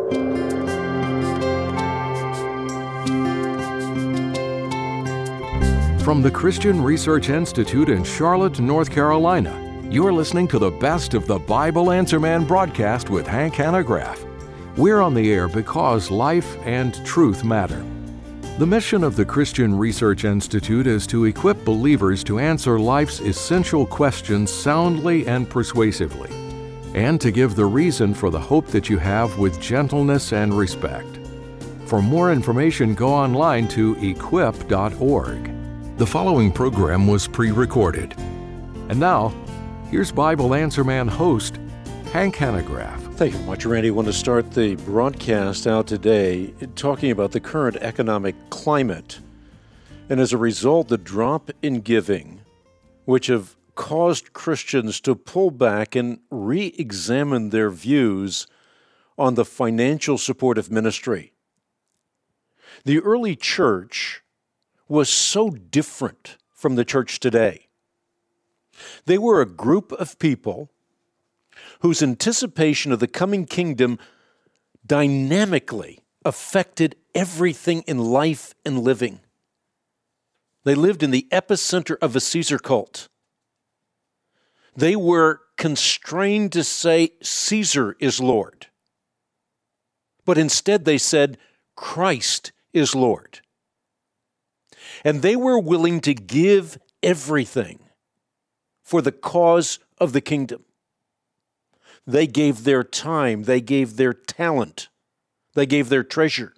From the Christian Research Institute in Charlotte, North Carolina, you're listening to the best of the Bible Answer Man broadcast with Hank Hanegraaff. We're on the air because life and truth matter. The mission of the Christian Research Institute is to equip believers to answer life's essential questions soundly and persuasively, and to give the reason for the hope that you have with gentleness and respect. For more information, go online to equip.org. The following program was pre-recorded. And now, here's Bible Answer Man host, Hank Hanegraaff. Thank you much, Randy. I want to start the broadcast out today talking about the current economic climate, and as a result, the drop in giving, which have caused Christians to pull back and re-examine their views on the financial support of ministry. The early church was so different from the church today. They were a group of people whose anticipation of the coming kingdom dynamically affected everything in life and living. They lived in the epicenter of a Caesar cult. They were constrained to say Caesar is Lord, but instead they said Christ is Lord. And they were willing to give everything for the cause of the kingdom. They gave their time, they gave their talent, they gave their treasure.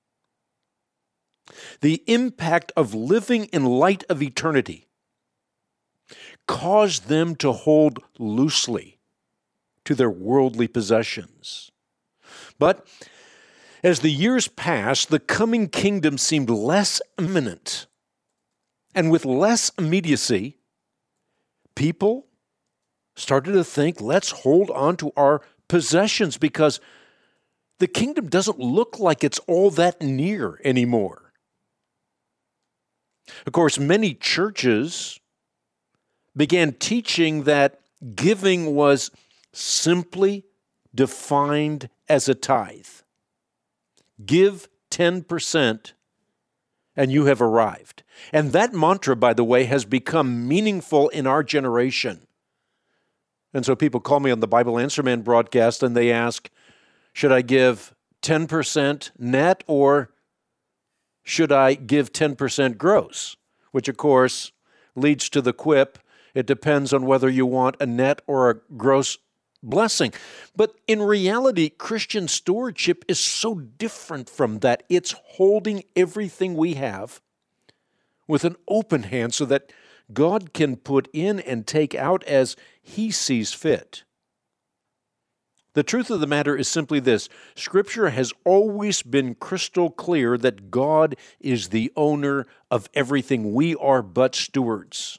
The impact of living in light of eternity caused them to hold loosely to their worldly possessions. But as the years passed, the coming kingdom seemed less imminent. And with less immediacy, people started to think, let's hold on to our possessions because the kingdom doesn't look like it's all that near anymore. Of course, many churches began teaching that giving was simply defined as a tithe. Give 10% and you have arrived. And that mantra, by the way, has become meaningful in our generation. And so people call me on the Bible Answer Man broadcast and they ask, should I give 10% net or should I give 10% gross? Which, of course, leads to the quip, it depends on whether you want a net or a gross blessing. But in reality, Christian stewardship is so different from that. It's holding everything we have with an open hand so that God can put in and take out as He sees fit. The truth of the matter is simply this: Scripture has always been crystal clear that God is the owner of everything. We are but stewards.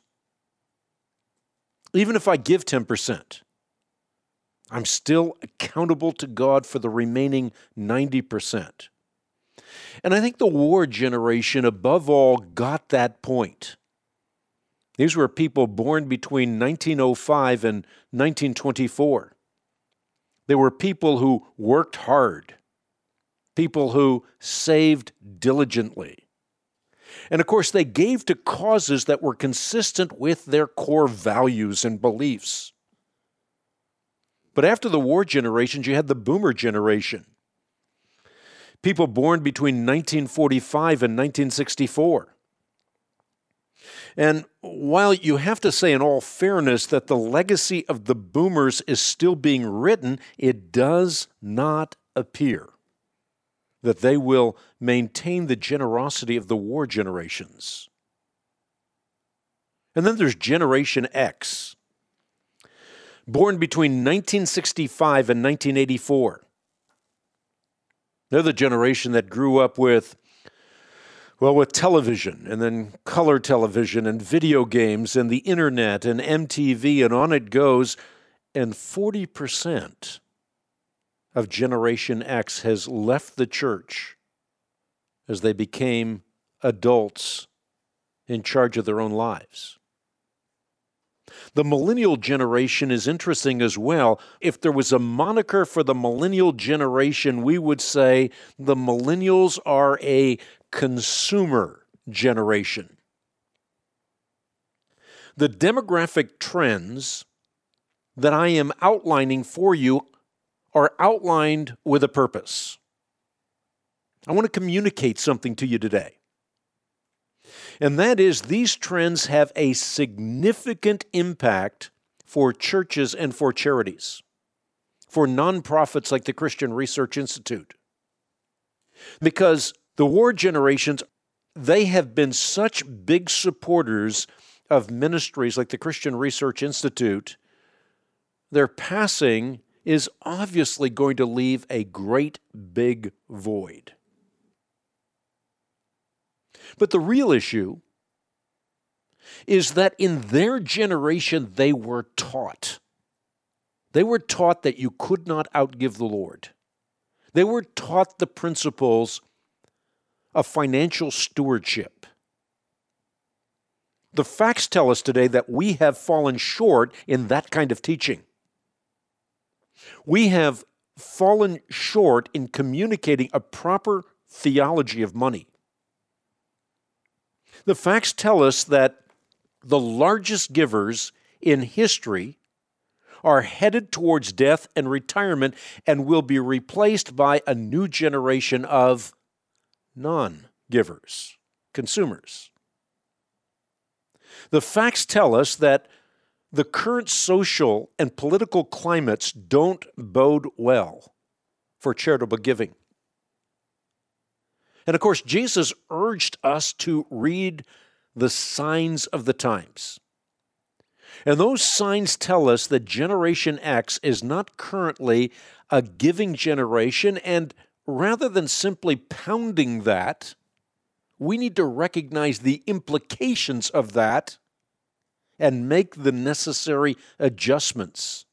Even if I give 10%, I'm still accountable to God for the remaining 90%. And I think the war generation, above all, got that point. These were people born between 1905 and 1924. They were people who worked hard, people who saved diligently. And of course, they gave to causes that were consistent with their core values and beliefs. But after the war generations, you had the boomer generation. People born between 1945 and 1964. And while you have to say in all fairness that the legacy of the boomers is still being written, it does not appear that they will maintain the generosity of the war generations. And then there's Generation X, born between 1965 and 1984. They're the generation that grew up with television, and then color television, and video games, and the internet, and MTV, and on it goes. And 40% of Generation X has left the church as they became adults in charge of their own lives. The millennial generation is interesting as well. If there was a moniker for the millennial generation, we would say the millennials are a consumer generation. The demographic trends that I am outlining for you are outlined with a purpose. I want to communicate something to you today. And that is, these trends have a significant impact for churches and for charities, for nonprofits like the Christian Research Institute. Because the war generations, they have been such big supporters of ministries like the Christian Research Institute. Their passing is obviously going to leave a great big void. But the real issue is that in their generation, they were taught. They were taught that you could not outgive the Lord. They were taught the principles of financial stewardship. The facts tell us today that we have fallen short in that kind of teaching. We have fallen short in communicating a proper theology of money. The facts tell us that the largest givers in history are headed towards death and retirement and will be replaced by a new generation of non-givers, consumers. The facts tell us that the current social and political climates don't bode well for charitable giving. And of course, Jesus urged us to read the signs of the times. And those signs tell us that Generation X is not currently a giving generation, and rather than simply pounding that, we need to recognize the implications of that and make the necessary adjustments.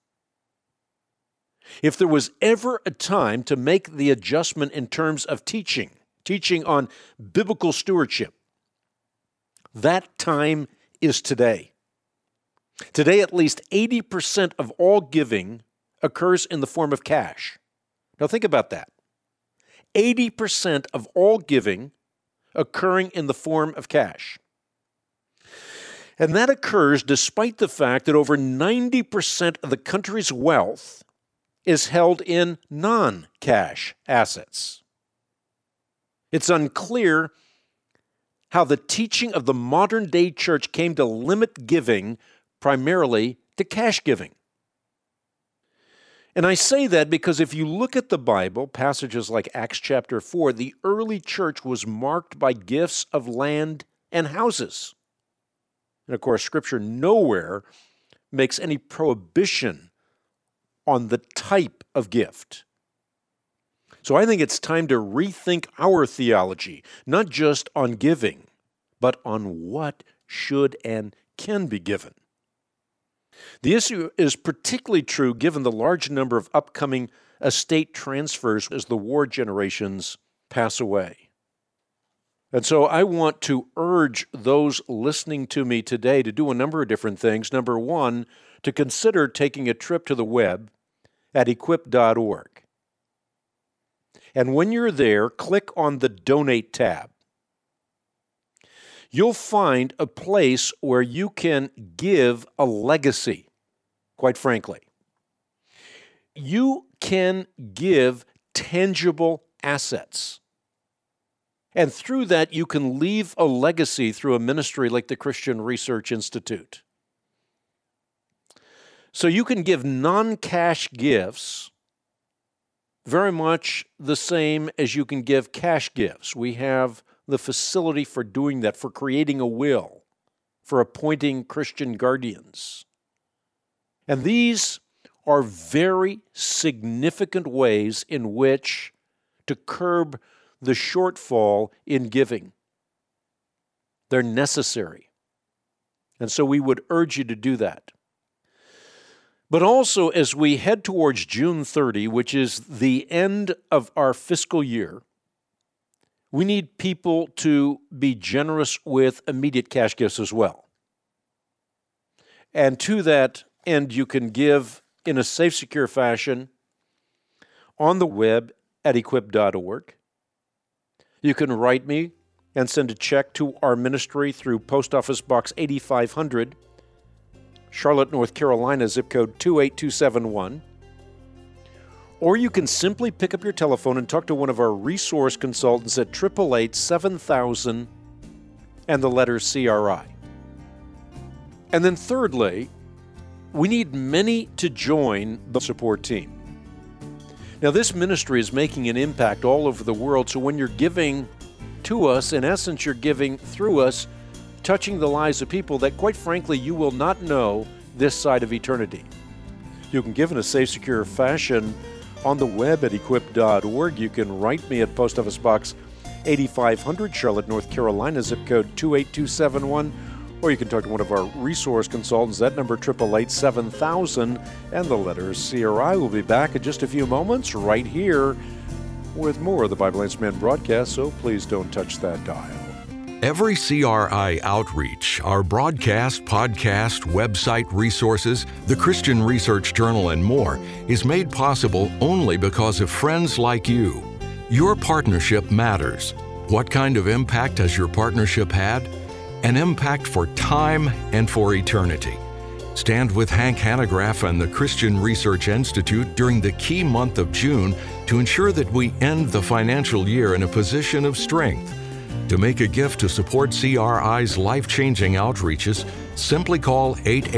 If there was ever a time to make the adjustment in terms of teaching on biblical stewardship, that time is today. Today, at least 80% of all giving occurs in the form of cash. Now think about that. 80% of all giving occurring in the form of cash. And that occurs despite the fact that over 90% of the country's wealth is held in non-cash assets. It's unclear how the teaching of the modern-day church came to limit giving primarily to cash giving. And I say that because if you look at the Bible, passages like Acts chapter 4, the early church was marked by gifts of land and houses. And of course, Scripture nowhere makes any prohibition on the type of gift. So I think it's time to rethink our theology, not just on giving, but on what should and can be given. The issue is particularly true given the large number of upcoming estate transfers as the war generations pass away. And so I want to urge those listening to me today to do a number of different things. Number one, to consider taking a trip to the web at equip.org. And when you're there, click on the Donate tab. You'll find a place where you can give a legacy, quite frankly. You can give tangible assets. And through that, you can leave a legacy through a ministry like the Christian Research Institute. So you can give non-cash gifts very much the same as you can give cash gifts. We have the facility for doing that, for creating a will, for appointing Christian guardians. And these are very significant ways in which to curb the shortfall in giving. They're necessary. And so we would urge you to do that. But also, as we head towards June 30, which is the end of our fiscal year, we need people to be generous with immediate cash gifts as well. And to that end, you can give in a safe, secure fashion on the web at equip.org. You can write me and send a check to our ministry through Post Office Box 8500, Charlotte, North Carolina, zip code 28271. Or you can simply pick up your telephone and talk to one of our resource consultants at 888-7000 and the letter CRI. And then thirdly, we need many to join the support team. Now, this ministry is making an impact all over the world, so when you're giving to us, in essence, you're giving through us, touching the lives of people that, quite frankly, you will not know this side of eternity. You can give in a safe, secure fashion on the web at equip.org. You can write me at Post Office Box 8500, Charlotte, North Carolina, zip code 28271. Or you can talk to one of our resource consultants. That number, 888-7000, and the letter CRI. We'll be back in just a few moments right here with more of the Bible Answer Man broadcast, so please don't touch that dial. Every CRI outreach, our broadcast, podcast, website resources, the Christian Research Journal, and more, is made possible only because of friends like you. Your partnership matters. What kind of impact has your partnership had? An impact for time and for eternity. Stand with Hank Hanegraaff and the Christian Research Institute during the key month of June to ensure that we end the financial year in a position of strength. To make a gift to support CRI's life-changing outreaches, simply call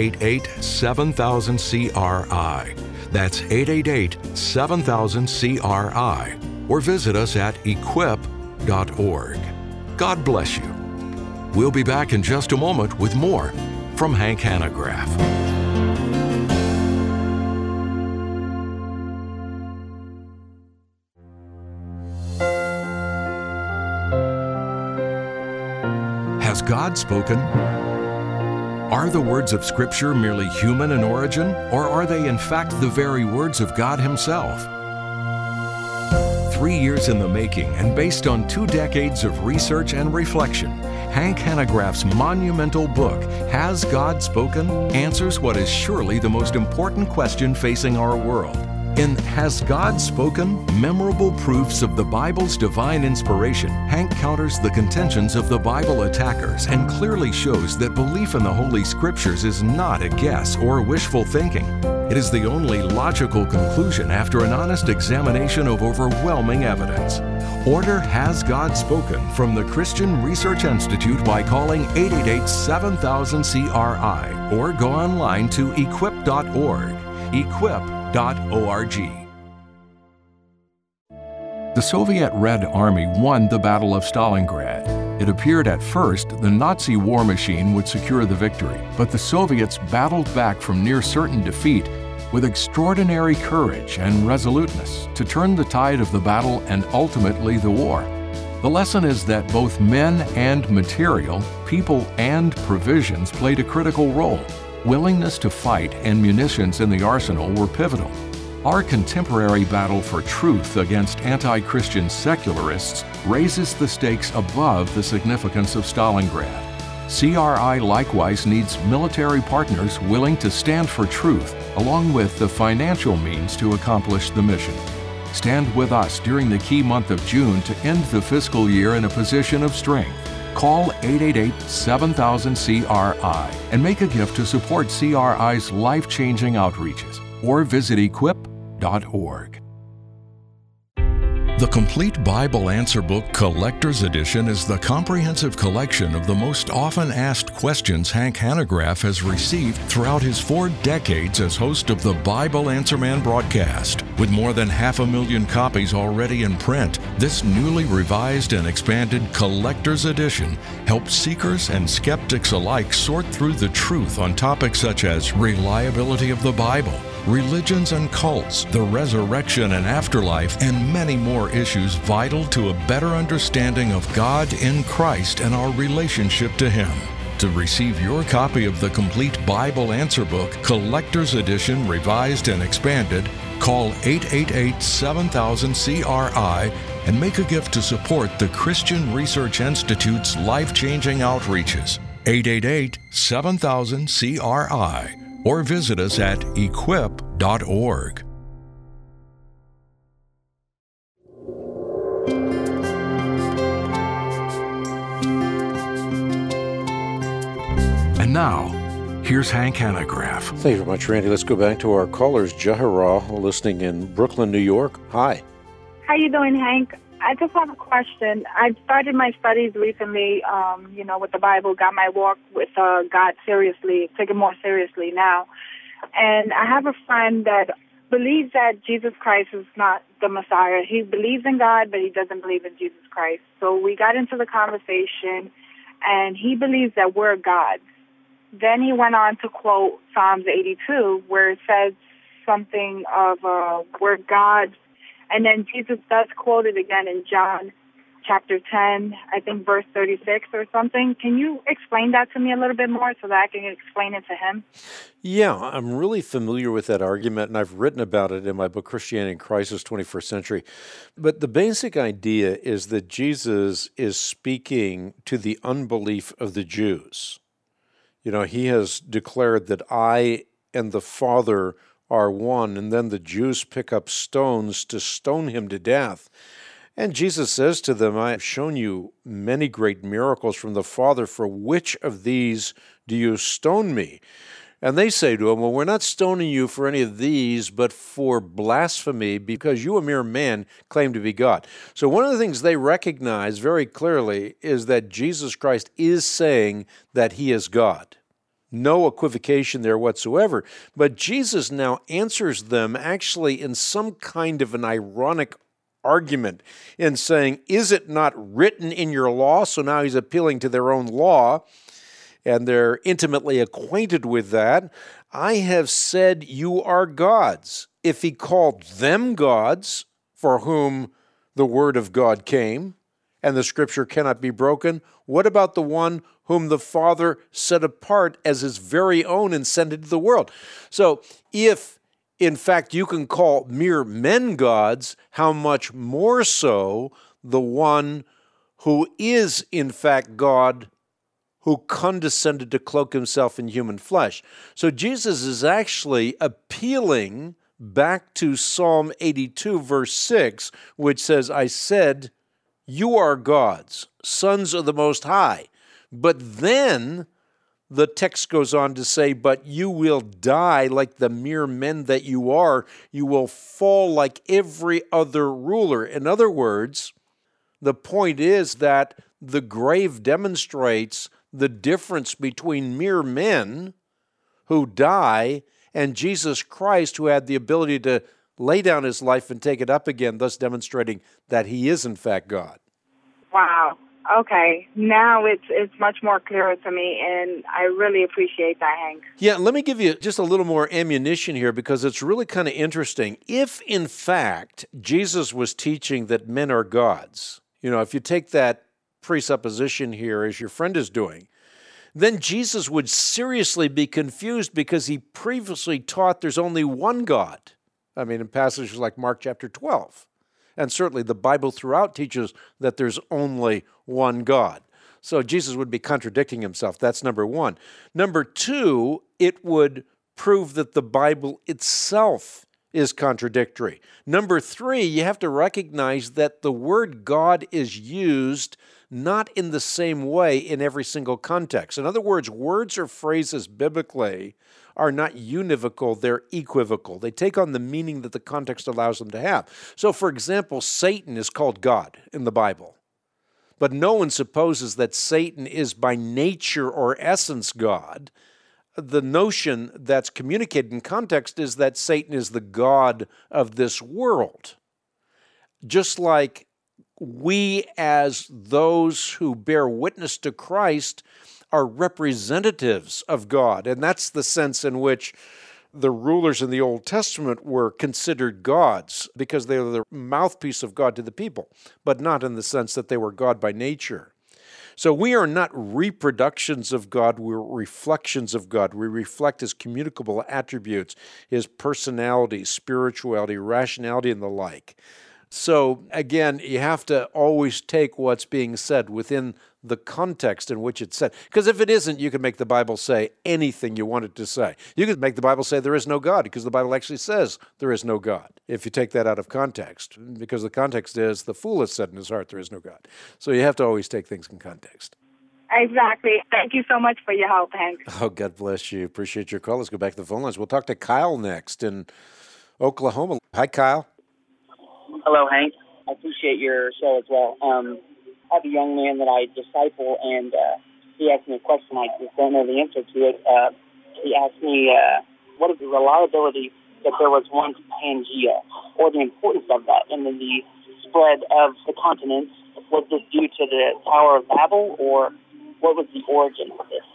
888-7000-CRI. That's 888-7000-CRI. Or visit us at equip.org. God bless you. We'll be back in just a moment with more from Hank Hanegraaff. Has God spoken? Are the words of Scripture merely human in origin, or are they in fact the very words of God Himself? 3 years in the making and based on 2 decades of research and reflection, Hank Hanegraaff's monumental book, Has God Spoken?, answers what is surely the most important question facing our world. In Has God Spoken? Memorable Proofs of the Bible's Divine Inspiration, Hank counters the contentions of the Bible attackers and clearly shows that belief in the Holy Scriptures is not a guess or wishful thinking. It is the only logical conclusion after an honest examination of overwhelming evidence. Order Has God Spoken from the Christian Research Institute by calling 888-7000-CRI or go online to equip.org. Equip.org. The Soviet Red Army won the Battle of Stalingrad. It appeared at first the Nazi war machine would secure the victory, but the Soviets battled back from near certain defeat with extraordinary courage and resoluteness to turn the tide of the battle and ultimately the war. The lesson is that both men and material, people and provisions played a critical role. Willingness to fight and munitions in the arsenal were pivotal. Our contemporary battle for truth against anti-Christian secularists raises the stakes above the significance of Stalingrad. CRI likewise needs military partners willing to stand for truth, along with the financial means to accomplish the mission. Stand with us during the key month of June to end the fiscal year in a position of strength. Call 888-7000-CRI and make a gift to support CRI's life-changing outreaches, or visit equip.org. The Complete Bible Answer Book Collector's Edition is the comprehensive collection of the most often asked questions Hank Hanegraaff has received throughout his 4 decades as host of the Bible Answer Man broadcast. With more than 500,000 copies already in print, this newly revised and expanded Collector's Edition helps seekers and skeptics alike sort through the truth on topics such as reliability of the Bible, religions and cults, the resurrection and afterlife, and many more issues vital to a better understanding of God in Christ and our relationship to Him. To receive your copy of the Complete Bible Answer Book, Collector's Edition, Revised and Expanded, call 888-7000-CRI and make a gift to support the Christian Research Institute's life-changing outreaches. 888-7000-CRI, or visit us at equip.org. And now, here's Hank Hanegraaff. Thank you very much, Randy. Let's go back to our callers. Jahara, listening in Brooklyn, New York. Hi. How you doing, Hank? I just have a question. I've started my studies recently, with the Bible, got my walk with God seriously, take it more seriously now. And I have a friend that believes that Jesus Christ is not the Messiah. He believes in God, but he doesn't believe in Jesus Christ. So we got into the conversation, and he believes that we're gods. Then he went on to quote Psalms 82, where it says something of we're gods. And then Jesus does quote it again in John chapter 10, I think verse 36 or something. Can you explain that to me a little bit more so that I can explain it to him? Yeah, I'm really familiar with that argument, and I've written about it in my book, Christianity in Crisis, 21st Century. But the basic idea is that Jesus is speaking to the unbelief of the Jews. He has declared that I and the Father are one, and then the Jews pick up stones to stone him to death. And Jesus says to them, I have shown you many great miracles from the Father. For which of these do you stone me? And they say to him, well, we're not stoning you for any of these, but for blasphemy, because you, a mere man, claim to be God. So one of the things they recognize very clearly is that Jesus Christ is saying that he is God. No equivocation there whatsoever. But Jesus now answers them actually in some kind of an ironic argument in saying, is it not written in your law? So now he's appealing to their own law, and they're intimately acquainted with that. I have said you are gods. If he called them gods, for whom the word of God came, and the scripture cannot be broken, what about the one whom the Father set apart as his very own and sent into the world? So if, in fact, you can call mere men gods, how much more so the one who is, in fact, God, who condescended to cloak himself in human flesh. So Jesus is actually appealing back to Psalm 82, verse 6, which says, I said, you are gods, sons of the Most High. But then the text goes on to say, but you will die like the mere men that you are. You will fall like every other ruler. In other words, the point is that the grave demonstrates the difference between mere men who die and Jesus Christ, who had the ability to lay down his life and take it up again, thus demonstrating that he is in fact God. Wow. Okay. Now it's much more clearer to me, and I really appreciate that, Hank. Yeah, let me give you just a little more ammunition here because it's really kind of interesting. If, in fact, Jesus was teaching that men are gods, if you take that presupposition here as your friend is doing, then Jesus would seriously be confused because he previously taught there's only one God. I mean, in passages like Mark chapter 12. And certainly the Bible throughout teaches that there's only one God. So Jesus would be contradicting himself. That's number one. Number two, it would prove that the Bible itself is contradictory. Number three, you have to recognize that the word God is used not in the same way in every single context. In other words, words or phrases biblically are not univocal, they're equivocal. They take on the meaning that the context allows them to have. So, for example, Satan is called God in the Bible. But no one supposes that Satan is by nature or essence God. The notion that's communicated in context is that Satan is the god of this world. Just like we, as those who bear witness to Christ, are representatives of God. And that's the sense in which the rulers in the Old Testament were considered gods, because they were the mouthpiece of God to the people, but not in the sense that they were God by nature. So we are not reproductions of God, we're reflections of God. We reflect his communicable attributes, his personality, spirituality, rationality, and the like. So again, you have to always take what's being said within the context in which it's said. Because if it isn't, you can make the Bible say anything you want it to say. You could make the Bible say there is no God, because the Bible actually says there is no God, if you take that out of context. Because the context is, the fool has said in his heart there is no God. So you have to always take things in context. Exactly. Thank you so much for your help, Hank. Oh, God bless you. Appreciate your call. Let's go back to the phone lines. We'll talk to Kyle next in Oklahoma. Hi, Kyle. Hello, Hank. I appreciate your show as well. I have a young man that I disciple, and he asked me a question. I just don't know the answer to it. He asked me, what is the reliability that there was once Pangea, or the importance of that, and then the spread of the continents? Was this due to the Tower of Babel, or what was the origin of this?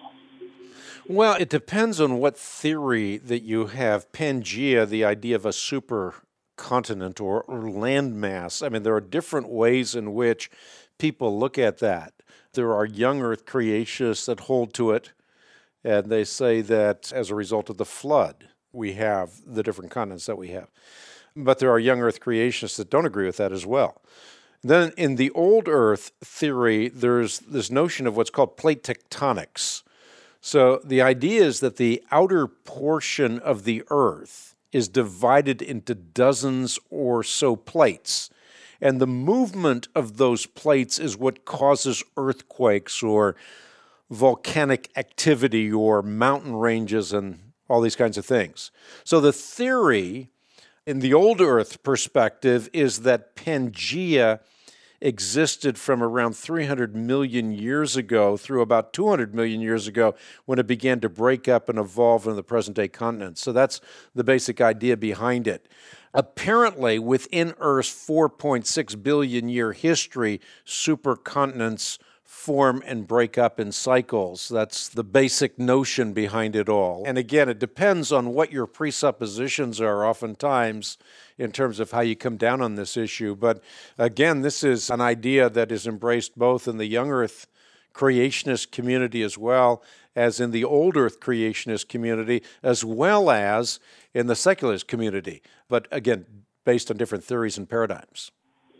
Well, it depends on what theory that you have. Pangea, the idea of a supercontinent or landmass. I mean, there are different ways in which people look at that. There are young earth creationists that hold to it, and they say that as a result of the flood, we have the different continents that we have. But there are young earth creationists that don't agree with that as well. Then in the old earth theory, there's this notion of what's called plate tectonics. So the idea is that the outer portion of the earth is divided into dozens or so plates. And the movement of those plates is what causes earthquakes or volcanic activity or mountain ranges and all these kinds of things. So the theory in the old earth perspective is that Pangea existed from around 300 million years ago through about 200 million years ago when it began to break up and evolve in the present-day continents. So that's the basic idea behind it. Apparently, within Earth's 4.6 billion year history, supercontinents form and break up in cycles. That's the basic notion behind it all. And again, it depends on what your presuppositions are oftentimes in terms of how you come down on this issue. But again, this is an idea that is embraced both in the young earth creationist community as well as in the old earth creationist community, as well as in the secularist community. But again, based on different theories and paradigms.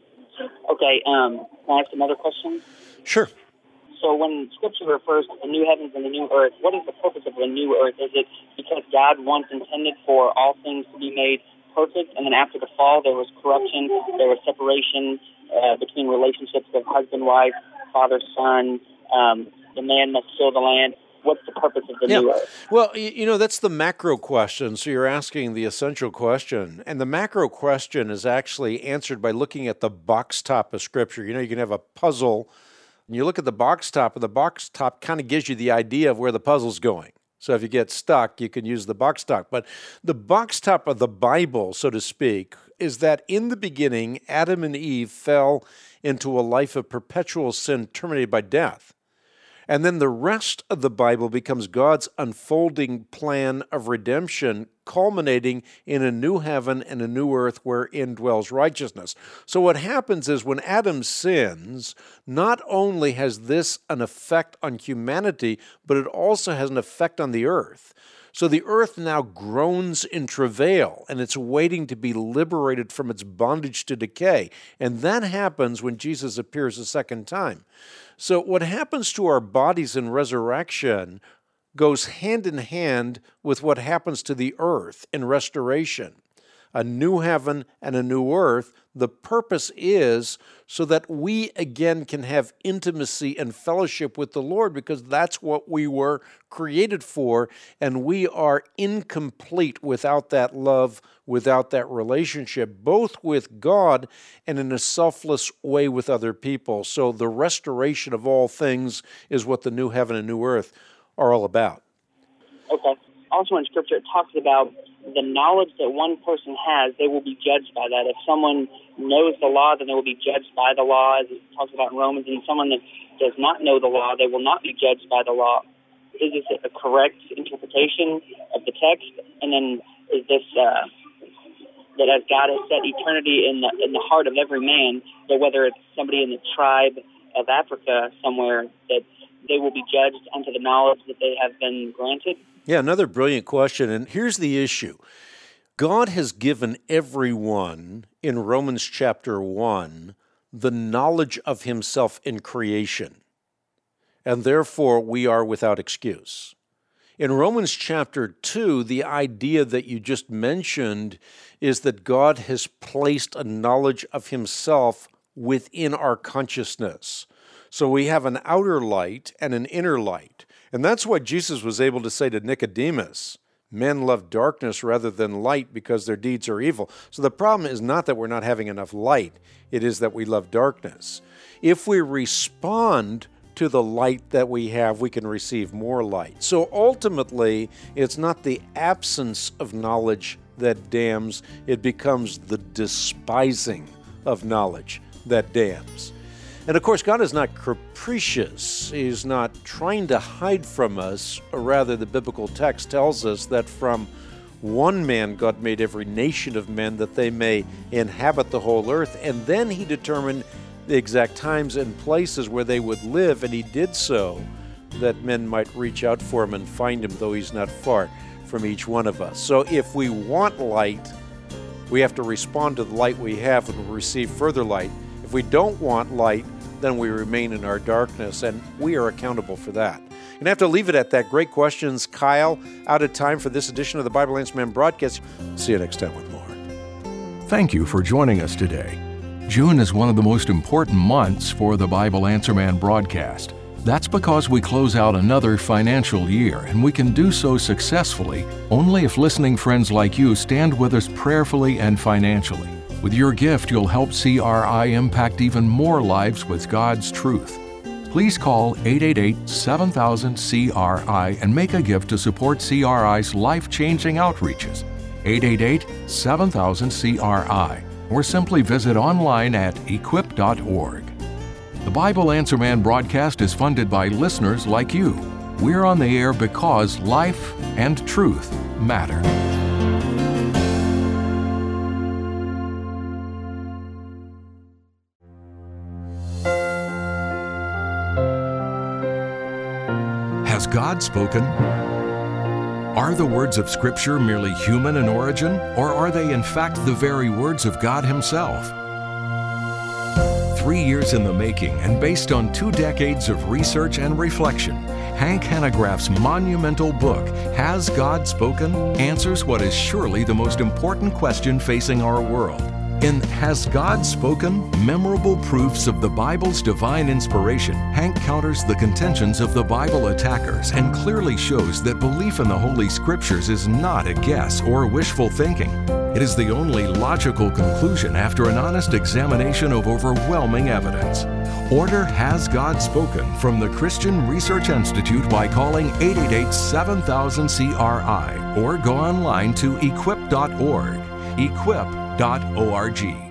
Okay, can I ask another question? Sure. So when Scripture refers to the new heavens and the new earth, what is the purpose of the new earth? Is it because God once intended for all things to be made perfect, and then after the fall there was corruption, there was separation between relationships of husband, wife, father, son, the man must till the land? What's the purpose of the new earth? Well, that's the macro question. So you're asking the essential question. And the macro question is actually answered by looking at the box top of Scripture. You can have a puzzle, and you look at the box top, and the box top kind of gives you the idea of where the puzzle's going. So if you get stuck, you can use the box top. But the box top of the Bible, so to speak, is that in the beginning, Adam and Eve fell into a life of perpetual sin terminated by death. And then the rest of the Bible becomes God's unfolding plan of redemption, culminating in a new heaven and a new earth wherein dwells righteousness. So what happens is when Adam sins, not only has this an effect on humanity, but it also has an effect on the earth. So the earth now groans in travail, and it's waiting to be liberated from its bondage to decay. And that happens when Jesus appears a second time. So what happens to our bodies in resurrection goes hand in hand with what happens to the earth in restoration. A new heaven and a new earth. The purpose is so that we again can have intimacy and fellowship with the Lord, because that's what we were created for, and we are incomplete without that love, without that relationship, both with God and in a selfless way with other people. So the restoration of all things is what the new heaven and new earth are all about. Okay. Also in Scripture, it talks about the knowledge that one person has, they will be judged by that. If someone knows the law, then they will be judged by the law, as it talks about in Romans. And someone that does not know the law, they will not be judged by the law. Is this a correct interpretation of the text? And then is this that as God has set eternity in the heart of every man, that whether it's somebody in the tribe of Africa somewhere, that they will be judged unto the knowledge that they have been granted? Yeah, another brilliant question. And here's the issue. God has given everyone in Romans chapter 1 the knowledge of himself in creation. and therefore we are without excuse. In Romans chapter 2, the idea that you just mentioned is that God has placed a knowledge of himself within our consciousness. So we have an outer light and an inner light. And that's what Jesus was able to say to Nicodemus. Men love darkness rather than light because their deeds are evil. So the problem is not that we're not having enough light. It is that we love darkness. If we respond to the light that we have, we can receive more light. So ultimately, it's not the absence of knowledge that damns. It becomes the despising of knowledge that damns. And of course, God is not capricious. He's not trying to hide from us. Or rather, the biblical text tells us that from one man God made every nation of men that they may inhabit the whole earth. And then he determined the exact times and places where they would live, and he did so that men might reach out for him and find him, though he's not far from each one of us. So if we want light, we have to respond to the light we have and receive further light. If we don't want light, then we remain in our darkness, and we are accountable for that. And I have to leave it at that. Great questions, Kyle. Out of time for this edition of the Bible Answer Man broadcast. See you next time with more. Thank you for joining us today. June is one of the most important months for the Bible Answer Man broadcast. That's because we close out another financial year, and we can do so successfully only if listening friends like you stand with us prayerfully and financially. With your gift, you'll help CRI impact even more lives with God's truth. Please call 888-7000-CRI and make a gift to support CRI's life-changing outreaches. 888-7000-CRI, or simply visit online at equip.org. The Bible Answer Man broadcast is funded by listeners like you. We're on the air because life and truth matter. Has God spoken? Are the words of Scripture merely human in origin, or are they in fact the very words of God Himself? 3 years in the making and based on 2 decades of research and reflection, Hank Hanegraaff's monumental book, Has God Spoken?, answers what is surely the most important question facing our world. In Has God Spoken? Memorable Proofs of the Bible's Divine Inspiration, Hank counters the contentions of the Bible attackers and clearly shows that belief in the Holy Scriptures is not a guess or wishful thinking. It is the only logical conclusion after an honest examination of overwhelming evidence. Order Has God Spoken from the Christian Research Institute by calling 888-7000-CRI or go online to equip.org. Equip.org.